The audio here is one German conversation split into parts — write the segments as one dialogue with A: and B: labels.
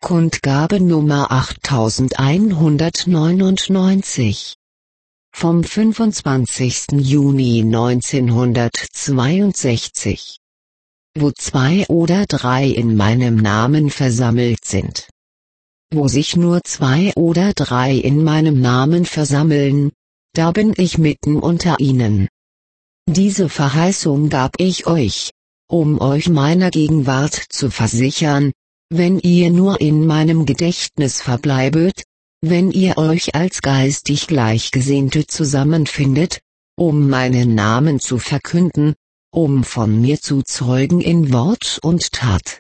A: Kundgabe Nummer 8199 vom 25. Juni 1962. Wo zwei oder drei in meinem Namen versammelt sind. Wo sich nur zwei oder drei in meinem Namen versammeln, da bin ich mitten unter ihnen. Diese Verheißung gab ich euch, um euch meiner Gegenwart zu versichern, wenn ihr nur in meinem Gedächtnis verbleibet, wenn ihr euch als geistig Gleichgesinnte zusammenfindet, um meinen Namen zu verkünden, um von mir zu zeugen in Wort und Tat.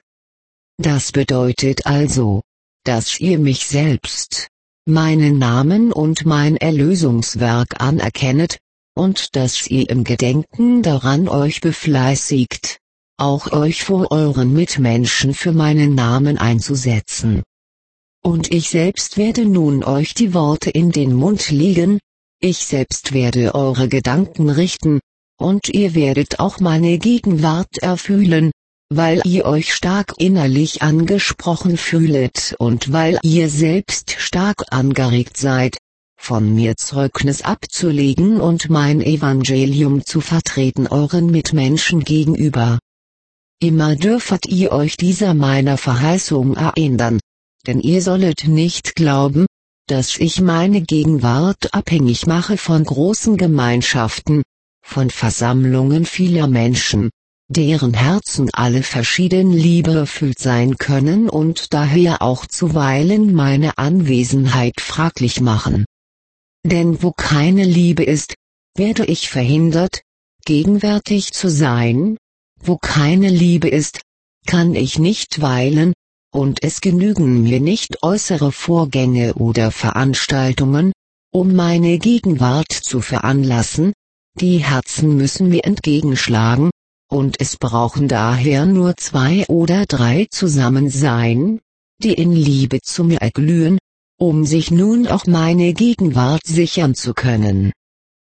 A: Das bedeutet also, dass ihr mich selbst, meinen Namen und mein Erlösungswerk anerkennet, und dass ihr im Gedenken daran euch befleißigt, auch euch vor euren Mitmenschen für meinen Namen einzusetzen. Und ich selbst werde nun euch die Worte in den Mund legen, ich selbst werde eure Gedanken richten, und ihr werdet auch meine Gegenwart erfühlen, weil ihr euch stark innerlich angesprochen fühlet und weil ihr selbst stark angeregt seid, von mir Zeugnis abzulegen und mein Evangelium zu vertreten euren Mitmenschen gegenüber. Immer dürfet ihr euch dieser meiner Verheißung erinnern, denn ihr sollet nicht glauben, dass ich meine Gegenwart abhängig mache von großen Gemeinschaften, von Versammlungen vieler Menschen, deren Herzen alle verschieden liebeerfüllt sein können und daher auch zuweilen meine Anwesenheit fraglich machen. Denn wo keine Liebe ist, werde ich verhindert, gegenwärtig zu sein, wo keine Liebe ist, kann ich nicht weilen, und es genügen mir nicht äußere Vorgänge oder Veranstaltungen, um meine Gegenwart zu veranlassen, die Herzen müssen mir entgegenschlagen, und es brauchen daher nur zwei oder drei zusammen sein, die in Liebe zu mir erglühen, um sich nun auch meine Gegenwart sichern zu können.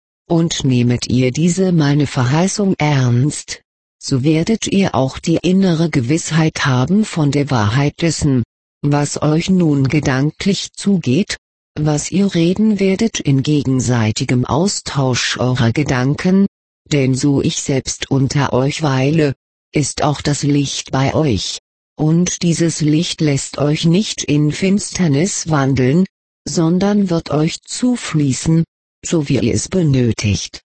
A: Und nehmet ihr diese meine Verheißung ernst, so werdet ihr auch die innere Gewissheit haben von der Wahrheit dessen, was euch nun gedanklich zugeht, was ihr reden werdet in gegenseitigem Austausch eurer Gedanken, denn so ich selbst unter euch weile, ist auch das Licht bei euch, und dieses Licht lässt euch nicht in Finsternis wandeln, sondern wird euch zufließen, so wie ihr es benötigt.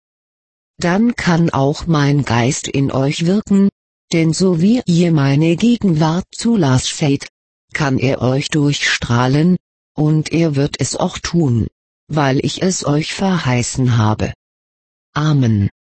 A: Dann kann auch mein Geist in euch wirken, denn so wie ihr meine Gegenwart zulasst, kann er euch durchstrahlen, und er wird es auch tun, weil ich es euch verheißen habe. Amen.